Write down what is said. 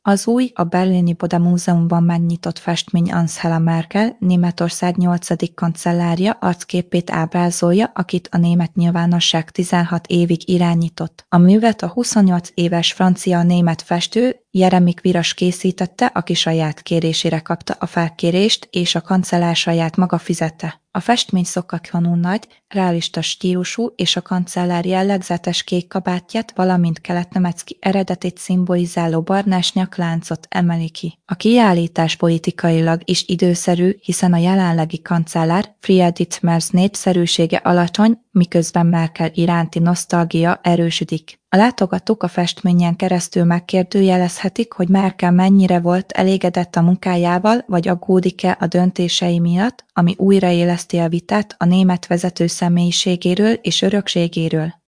Az új, a berlini Bode Múzeumban megnyitott festmény Angela Merkel, Németország 8. kancellárja arcképét ábrázolja, akit a német nyilvánosság 16 évig irányított. A művet a 28 éves francia-német festő Jeremik Viras készítette, aki saját kérésére kapta a felkérést, és a kancellár saját maga fizette. A festmény szokatlanul nagy, realista stílusú és a kancellár jellegzetes kék kabátját, valamint Kelet-Nemecki eredetét szimbolizáló barnás nyakláncot emeli ki. A kiállítás politikailag is időszerű, hiszen a jelenlegi kancellár Friedrich Merz népszerűsége alacsony, miközben Merkel iránti nosztalgia erősödik. A látogatók a festményen keresztül megkérdőjelezhetik, hogy Merkel mennyire volt elégedett a munkájával, vagy aggódik-e a döntései miatt, ami újraéleszti a vitát a német vezető személyiségéről és örökségéről.